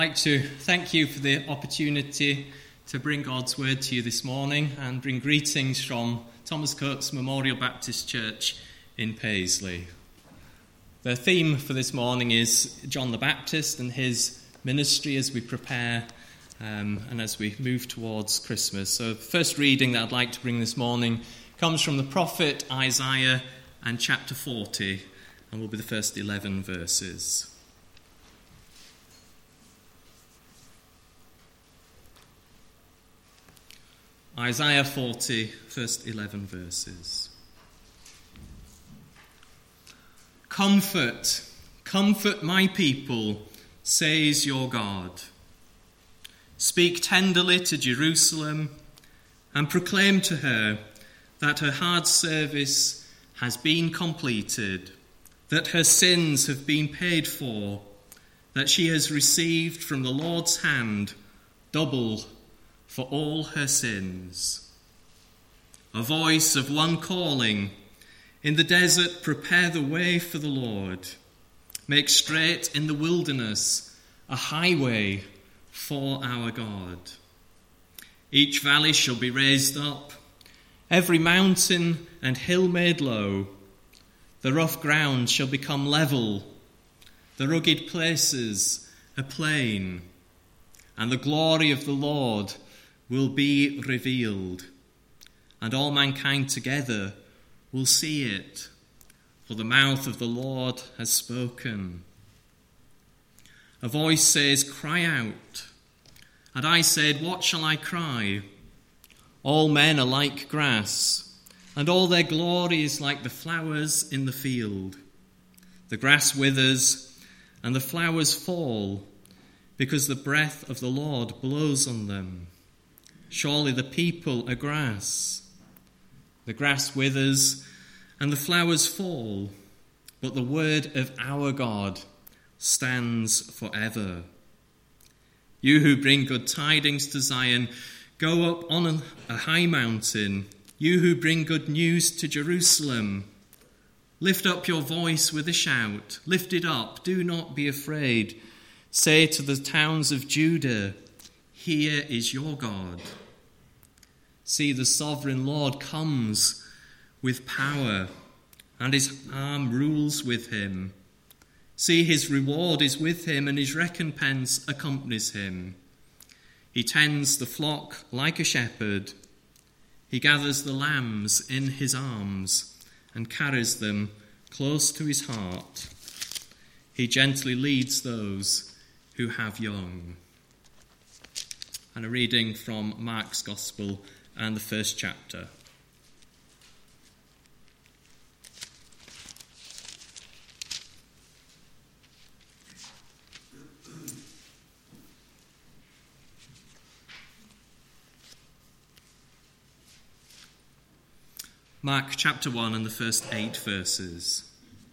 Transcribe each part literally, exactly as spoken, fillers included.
I'd like to thank you for the opportunity to bring God's word to you this morning and bring greetings from Thomas Coates Memorial Baptist Church in Paisley. The theme for this morning is John the Baptist and his ministry as we prepare um, and as we move towards Christmas. So the first reading that I'd like to bring this morning comes from the prophet Isaiah and chapter forty, and will be the first eleven verses. Isaiah forty, first eleven verses. Comfort, comfort my people, says your God. Speak tenderly to Jerusalem and proclaim to her that her hard service has been completed, that her sins have been paid for, that she has received from the Lord's hand double for all her sins. A voice of one calling, in the desert prepare the way for the Lord. Make straight in the wilderness a highway for our God. Each valley shall be raised up, every mountain and hill made low. The rough ground shall become level, the rugged places a plain, and the glory of the Lord will be revealed, and all mankind together will see it, for the mouth of the Lord has spoken. A voice says, cry out. And I said, what shall I cry? All men are like grass, and all their glory is like the flowers in the field. The grass withers, and the flowers fall, because the breath of the Lord blows on them. Surely the people are grass. The grass withers and the flowers fall, but the word of our God stands forever. You who bring good tidings to Zion, go up on a high mountain. You who bring good news to Jerusalem, lift up your voice with a shout. Lift it up, do not be afraid. Say to the towns of Judah, here is your God. See, the sovereign Lord comes with power, and his arm rules with him. See, his reward is with him, and his recompense accompanies him. He tends the flock like a shepherd. He gathers the lambs in his arms and carries them close to his heart. He gently leads those who have young. And a reading from Mark's Gospel and the first chapter. Mark chapter one and the first eight verses.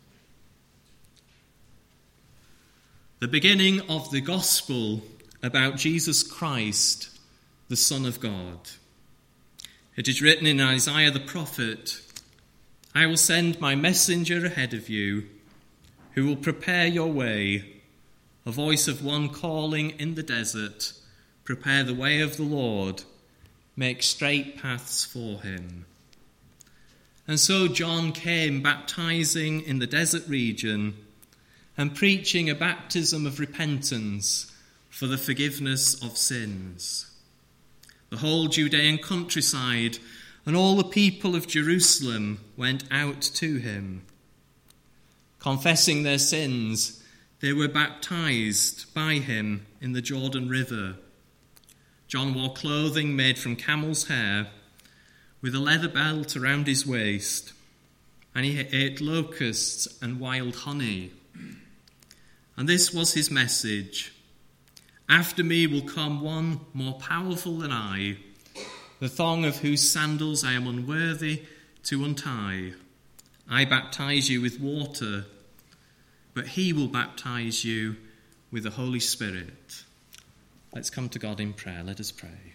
The beginning of the gospel about Jesus Christ, the Son of God. It is written in Isaiah the prophet, I will send my messenger ahead of you, who will prepare your way, a voice of one calling in the desert, prepare the way of the Lord, make straight paths for him. And so John came baptizing in the desert region and preaching a baptism of repentance for the forgiveness of sins. The whole Judean countryside and all the people of Jerusalem went out to him. Confessing their sins, they were baptized by him in the Jordan River. John wore clothing made from camel's hair, with a leather belt around his waist, and he ate locusts and wild honey. And this was his message. After me will come one more powerful than I, the thong of whose sandals I am unworthy to untie. I baptize you with water, but he will baptize you with the Holy Spirit. Let's come to God in prayer. Let us pray.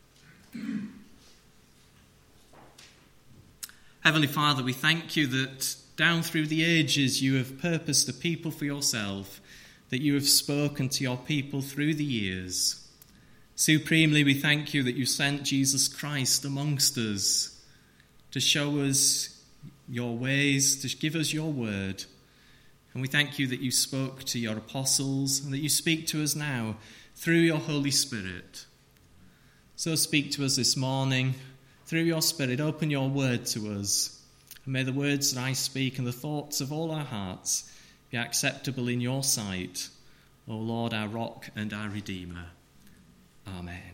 Heavenly Father, we thank you that down through the ages you have purposed a people for yourself that you have spoken to your people through the years. Supremely, we thank you that you sent Jesus Christ amongst us to show us your ways, to give us your word. And we thank you that you spoke to your apostles and that you speak to us now through your Holy Spirit. So speak to us this morning through your Spirit. Open your word to us. And may the words that I speak and the thoughts of all our hearts be acceptable in your sight, O Lord, our rock and our Redeemer. Amen.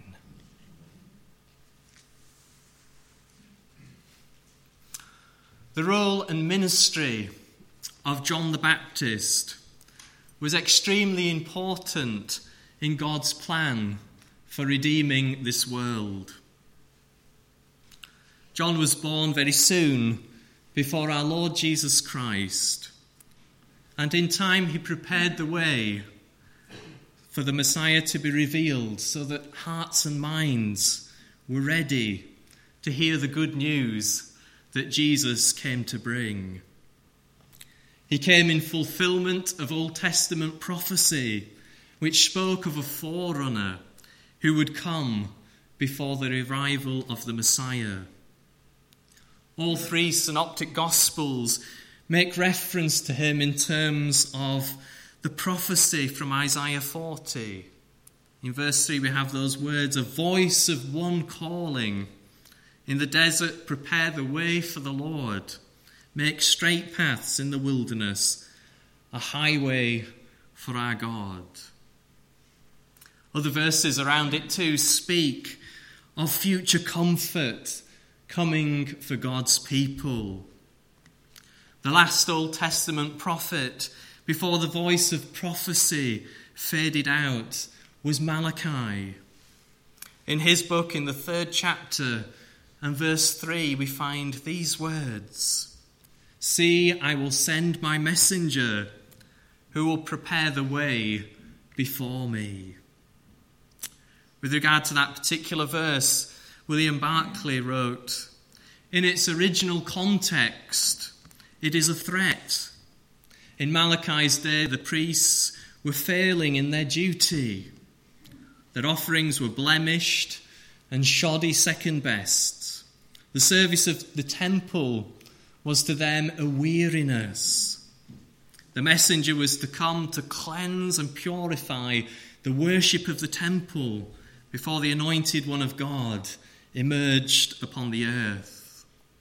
The role and ministry of John the Baptist was extremely important in God's plan for redeeming this world. John was born very soon before our Lord Jesus Christ, and in time he prepared the way for the Messiah to be revealed so that hearts and minds were ready to hear the good news that Jesus came to bring. He came in fulfillment of Old Testament prophecy, which spoke of a forerunner who would come before the arrival of the Messiah. All three synoptic Gospels make reference to him in terms of the prophecy from Isaiah forty. In verse three we have those words, "A voice of one calling, in the desert prepare the way for the Lord, make straight paths in the wilderness, a highway for our God." Other verses around it too speak of future comfort coming for God's people. The last Old Testament prophet, before the voice of prophecy faded out, was Malachi. In his book, in the third chapter and verse three, we find these words, "See, I will send my messenger who will prepare the way before me." With regard to that particular verse, William Barclay wrote, "In its original context, it is a threat. In Malachi's day, the priests were failing in their duty. Their offerings were blemished and shoddy second best. The service of the temple was to them a weariness. The messenger was to come to cleanse and purify the worship of the temple before the anointed one of God emerged upon the earth."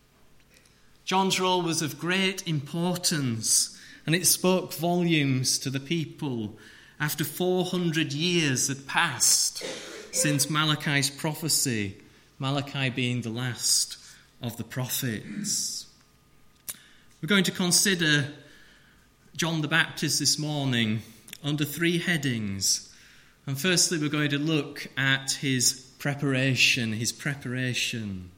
John's role was of great importance, and it spoke volumes to the people after four hundred years had passed since Malachi's prophecy, Malachi being the last of the prophets. We're going to consider John the Baptist this morning under three headings. And firstly, we're going to look at his preparation, his preparation.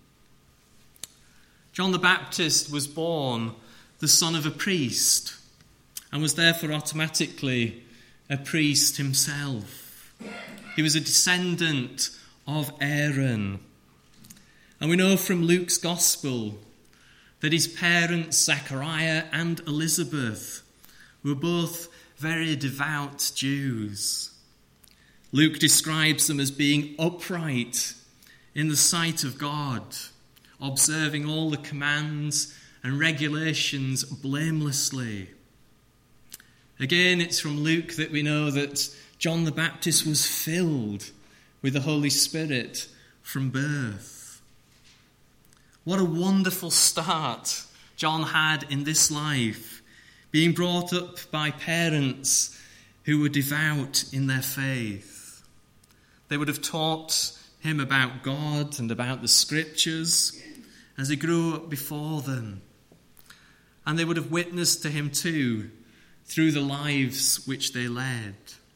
John the Baptist was born the son of a priest and was therefore automatically a priest himself. He was a descendant of Aaron. And we know from Luke's Gospel that his parents, Zechariah and Elizabeth, were both very devout Jews. Luke describes them as being upright in the sight of God, observing all the commands and regulations blamelessly. Again, it's from Luke that we know that John the Baptist was filled with the Holy Spirit from birth. What a wonderful start John had in this life, being brought up by parents who were devout in their faith. They would have taught him about God and about the Scriptures as he grew up before them. And they would have witnessed to him too through the lives which they led.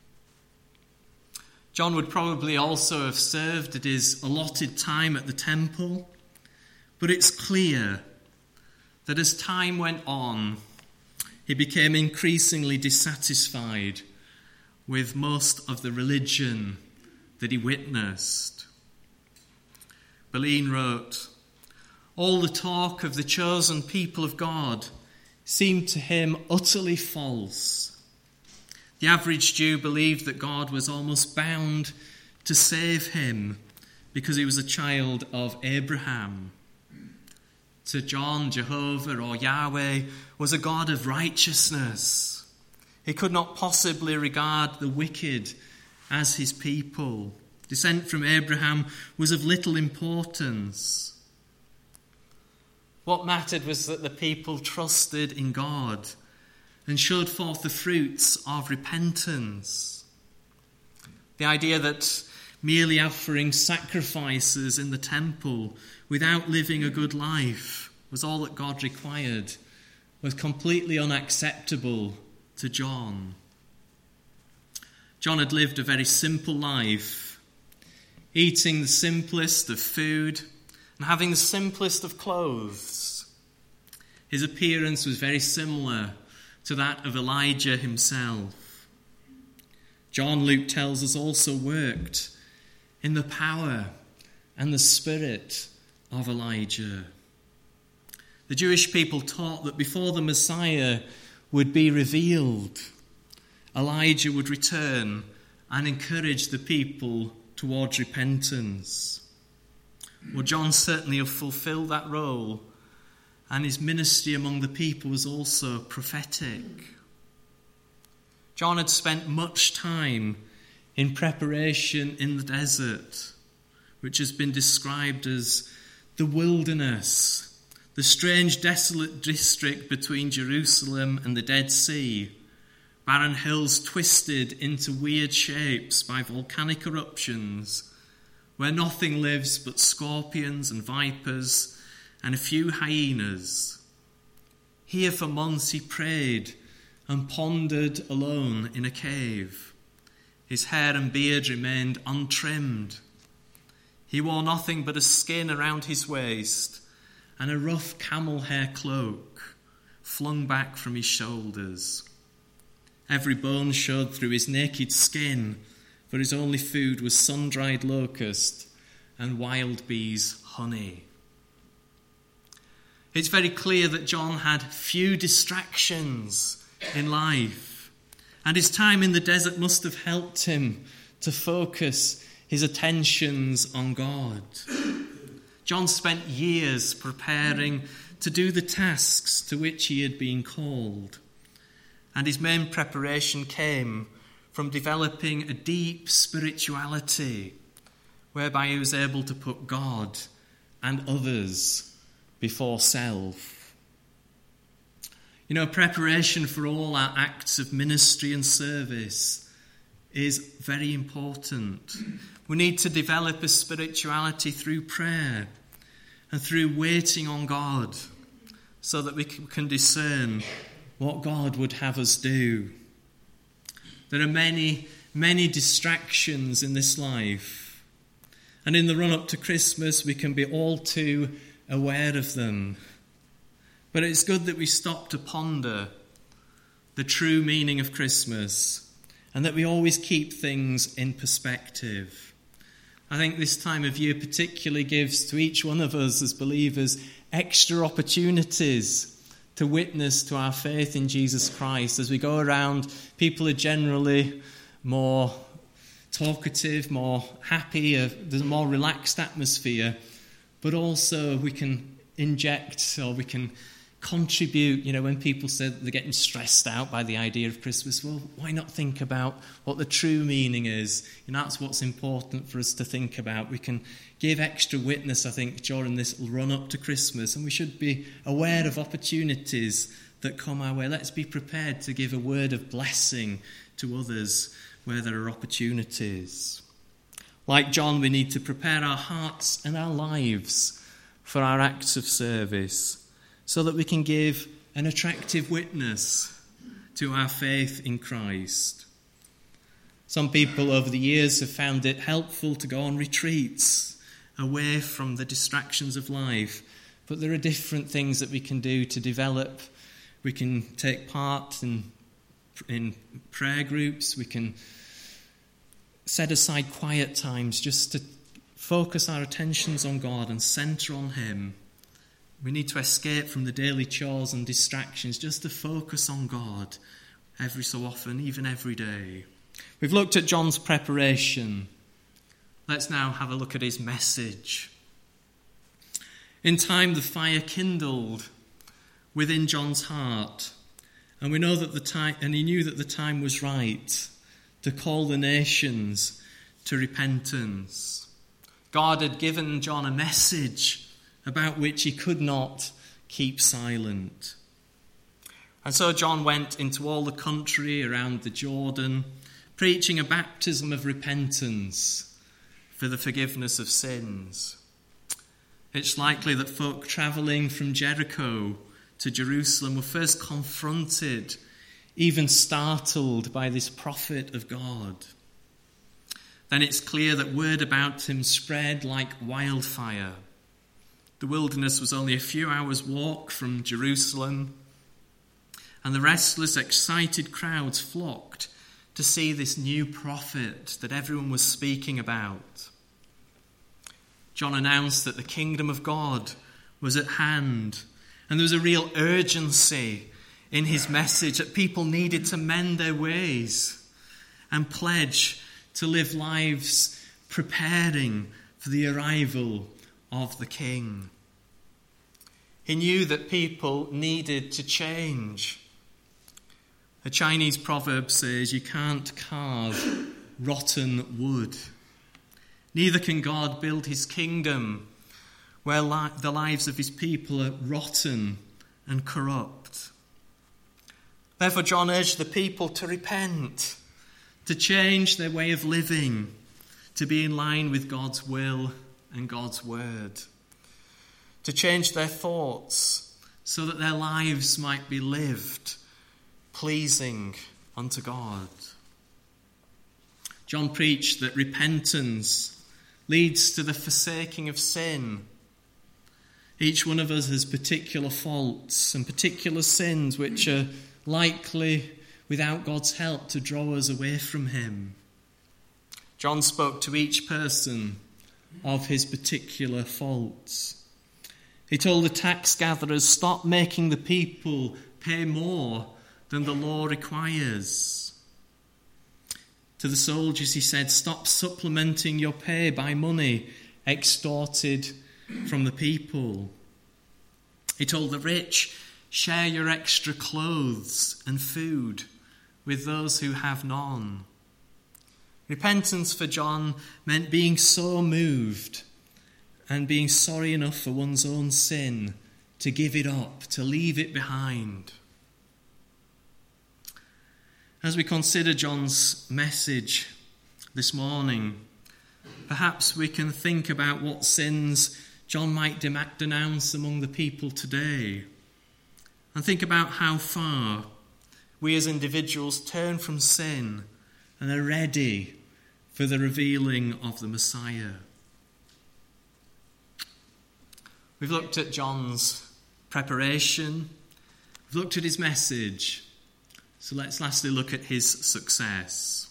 John would probably also have served at his allotted time at the temple, but it's clear that as time went on, he became increasingly dissatisfied with most of the religion that he witnessed. Beline wrote, "All the talk of the chosen people of God seemed to him utterly false. The average Jew believed that God was almost bound to save him because he was a child of Abraham. To John, Jehovah or Yahweh was a God of righteousness. He could not possibly regard the wicked as his people. Descent from Abraham was of little importance. What mattered was that the people trusted in God and showed forth the fruits of repentance. The idea that merely offering sacrifices in the temple without living a good life was all that God required was completely unacceptable to John. John had lived a very simple life, eating the simplest of food and having the simplest of clothes. His appearance was very similar to that of Elijah himself. John, Luke tells us, also worked in the power and the spirit of Elijah. The Jewish people taught that before the Messiah would be revealed, Elijah would return and encourage the people towards repentance. Well, John certainly fulfilled that role, and his ministry among the people was also prophetic. John had spent much time in preparation in the desert, which has been described as the wilderness, the strange desolate district between Jerusalem and the Dead Sea, barren hills twisted into weird shapes by volcanic eruptions, where nothing lives but scorpions and vipers and a few hyenas. Here for months he prayed and pondered alone in a cave. His hair and beard remained untrimmed. He wore nothing but a skin around his waist and a rough camel hair cloak flung back from his shoulders. Every bone showed through his naked skin, for his only food was sun-dried locust and wild bees' honey. It's very clear that John had few distractions in life, and his time in the desert must have helped him to focus his attentions on God. John spent years preparing to do the tasks to which he had been called, and his main preparation came from developing a deep spirituality whereby he was able to put God and others before self. You know, preparation for all our acts of ministry and service is very important. We need to develop a spirituality through prayer and through waiting on God so that we can discern what God would have us do. There are many, many distractions in this life, and in the run-up to Christmas we can be all too aware of them. But it's good that we stop to ponder the true meaning of Christmas and that we always keep things in perspective. I think this time of year particularly gives to each one of us as believers extra opportunities to witness to our faith in Jesus Christ. As we go around, people are generally more talkative, more happy, uh, there's a more relaxed atmosphere, but also we can inject or we can contribute. You know, when people say that they're getting stressed out by the idea of Christmas, well, why not think about what the true meaning is? And that's what's important for us to think about. We can give extra witness, I think, during this run-up to Christmas, and we should be aware of opportunities that come our way. Let's be prepared to give a word of blessing to others where there are opportunities. Like John, we need to prepare our hearts and our lives for our acts of service, so that we can give an attractive witness to our faith in Christ. Some people over the years have found it helpful to go on retreats away from the distractions of life, but there are different things that we can do to develop. We can take part in, in prayer groups, we can set aside quiet times just to focus our attentions on God and centre on Him. We need to escape from the daily chores and distractions just to focus on God every so often, even every day. We've looked at John's preparation. Let's now have a look at his message. In time, the fire kindled within John's heart, and we know that the time, and he knew that the time was right to call the nations to repentance. God had given John a message about which he could not keep silent. And so John went into all the country around the Jordan, preaching a baptism of repentance for the forgiveness of sins. It's likely that folk travelling from Jericho to Jerusalem were first confronted, even startled by this prophet of God. Then it's clear that word about him spread like wildfire. The wilderness was only a few hours' walk from Jerusalem, and the restless, excited crowds flocked to see this new prophet that everyone was speaking about. John announced that the kingdom of God was at hand, and there was a real urgency in his message that people needed to mend their ways and pledge to live lives preparing for the arrival of the King. He knew that people needed to change. A Chinese proverb says, "You can't carve rotten wood. Neither can God build his kingdom where li- the lives of his people are rotten and corrupt." Therefore, John urged the people to repent, to change their way of living, to be in line with God's will and God's word, to change their thoughts so that their lives might be lived pleasing unto God. John preached that repentance leads to the forsaking of sin. Each one of us has particular faults and particular sins which are likely, without God's help, to draw us away from him. John spoke to each person of his particular faults. He told the tax gatherers, "Stop making the people pay more than the law requires." To the soldiers he said, "Stop supplementing your pay by money extorted from the people." He told the rich, "Share your extra clothes and food with those who have none." Repentance for John meant being so moved and being sorry enough for one's own sin to give it up, to leave it behind. As we consider John's message this morning, perhaps we can think about what sins John might denounce among the people today, and think about how far we as individuals turn from sin and are ready for the revealing of the Messiah. We've looked at John's preparation, we've looked at his message, so let's lastly look at his success.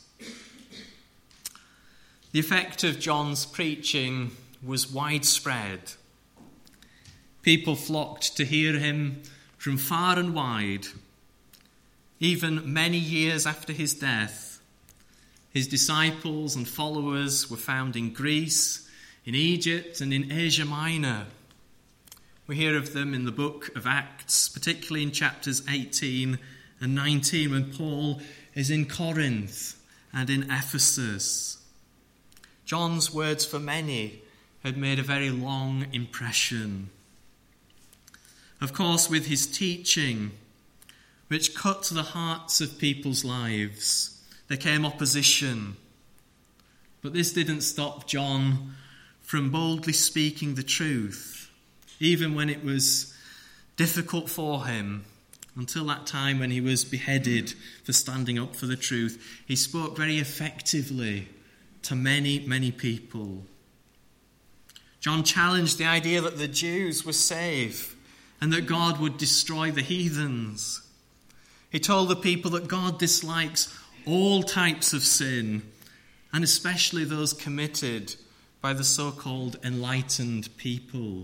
The effect of John's preaching was widespread. People flocked to hear him from far and wide. Even many years after his death, his disciples and followers were found in Greece, in Egypt, and in Asia Minor. We hear of them in the book of Acts, particularly in chapters eighteen and nineteen, when Paul is in Corinth and in Ephesus. John's words for many had made a very long impression. Of course, with his teaching, which cut to the hearts of people's lives, there came opposition. But this didn't stop John from boldly speaking the truth, even when it was difficult for him. Until that time when he was beheaded for standing up for the truth, he spoke very effectively to many, many people. John challenged the idea that the Jews were safe and that God would destroy the heathens. He told the people that God dislikes all types of sin, and especially those committed by the so-called enlightened people.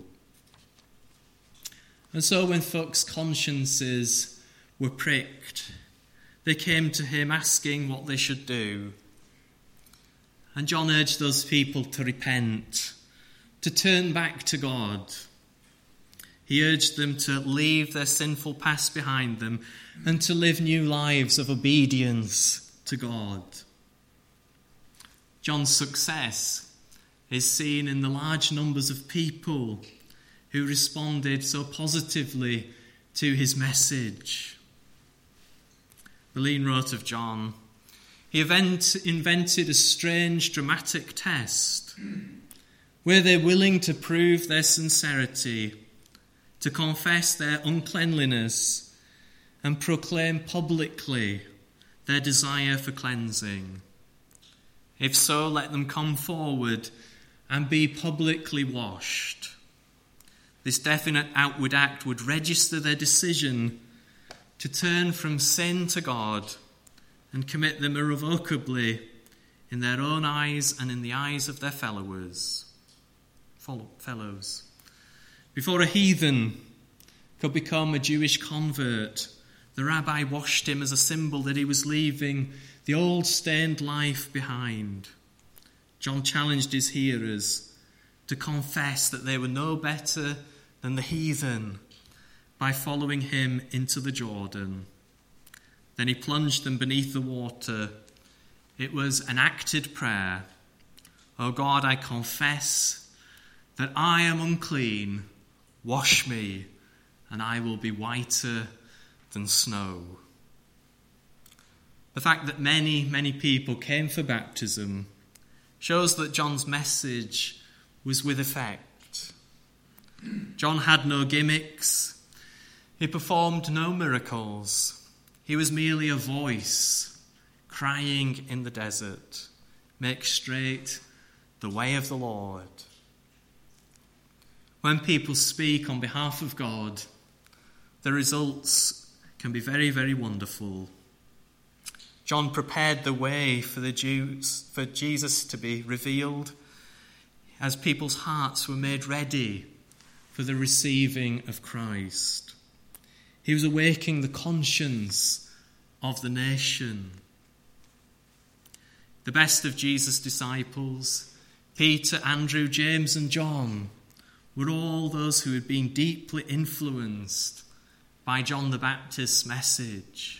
And so when folks' consciences were pricked, they came to him asking what they should do. And John urged those people to repent, to turn back to God. He urged them to leave their sinful past behind them and to live new lives of obedience to God. John's success is seen in the large numbers of people who responded so positively to his message. Beline wrote of John, he event, invented a strange dramatic test where they're willing to prove their sincerity, to confess their uncleanliness and proclaim publicly their desire for cleansing. If so, let them come forward and be publicly washed. This definite outward act would register their decision to turn from sin to God and commit them irrevocably in their own eyes and in the eyes of their fellows. fellows. Before a heathen could become a Jewish convert, the rabbi washed him as a symbol that he was leaving the old stained life behind. John challenged his hearers to confess that they were no better than the heathen by following him into the Jordan. Then he plunged them beneath the water. It was an acted prayer. "O God, I confess that I am unclean. Wash me, and I will be whiter than snow." The fact that many, many people came for baptism shows that John's message was with effect. John had no gimmicks. He performed no miracles. He was merely a voice crying in the desert, "Make straight the way of the Lord." When people speak on behalf of God, the results can be very, very wonderful. John prepared the way for the Jews, for Jesus to be revealed, as people's hearts were made ready for the receiving of Christ. He was awakening the conscience of the nation. The best of Jesus' disciples, Peter, Andrew, James, and John, were all those who had been deeply influenced by John the Baptist's message.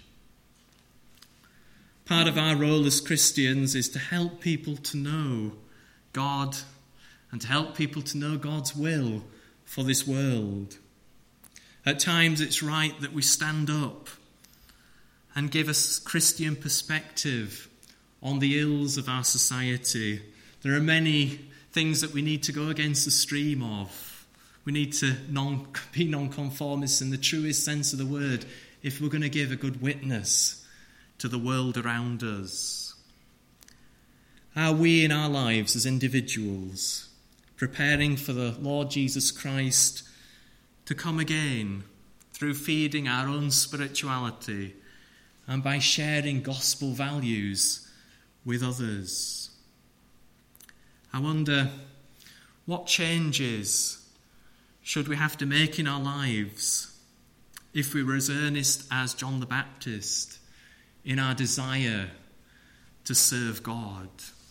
Part of our role as Christians is to help people to know God and to help people to know God's will for this world. At times it's right that we stand up and give a Christian perspective on the ills of our society. There are many things that we need to go against the stream of. We need to non, be non-conformists in the truest sense of the word if we're going to give a good witness to the world around us. Are we in our lives as individuals preparing for the Lord Jesus Christ to come again through feeding our own spirituality and by sharing gospel values with others? I wonder, what changes should we have to make in our lives if we were as earnest as John the Baptist in our desire to serve God?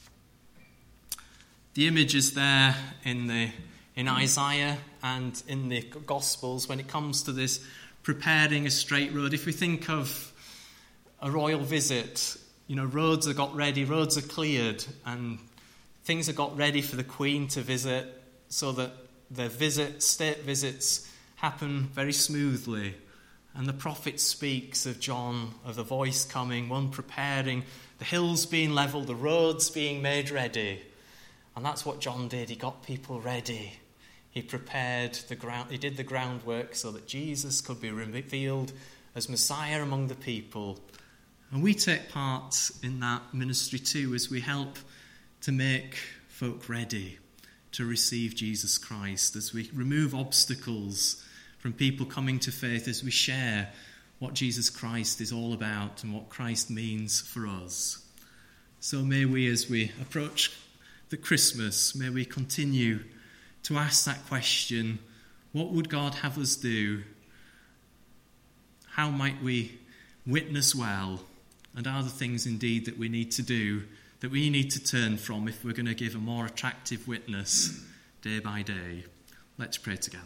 The image is there in the in Isaiah and in the Gospels when it comes to this preparing a straight road. If we think of a royal visit, you know, roads are got ready, roads are cleared, and things are got ready for the Queen to visit so that the visit, state visits happen very smoothly. And the prophet speaks of John, of the voice coming, one preparing, the hills being levelled, the roads being made ready. And that's what John did. He got people ready. He prepared the ground, he did the groundwork so that Jesus could be revealed as Messiah among the people. And we take part in that ministry too as we help to make folk ready to receive Jesus Christ, as we remove obstacles from people coming to faith, as we share what Jesus Christ is all about and what Christ means for us. So may we, as we approach the Christmas, may we continue to ask that question, what would God have us do? How might we witness well and are the things indeed that we need to do, that we need to turn from if we're going to give a more attractive witness day by day. Let's pray together.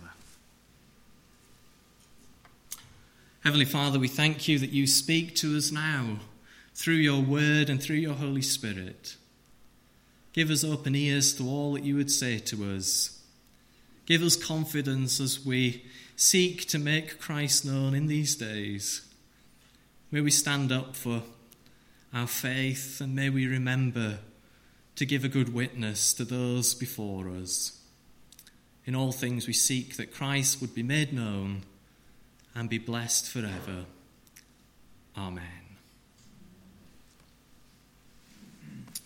Heavenly Father, we thank you that you speak to us now through your word and through your Holy Spirit. Give us open ears to all that you would say to us. Give us confidence as we seek to make Christ known in these days. May we stand up for our faith, and may we remember to give a good witness to those before us. In all things we seek that Christ would be made known and be blessed forever. Amen.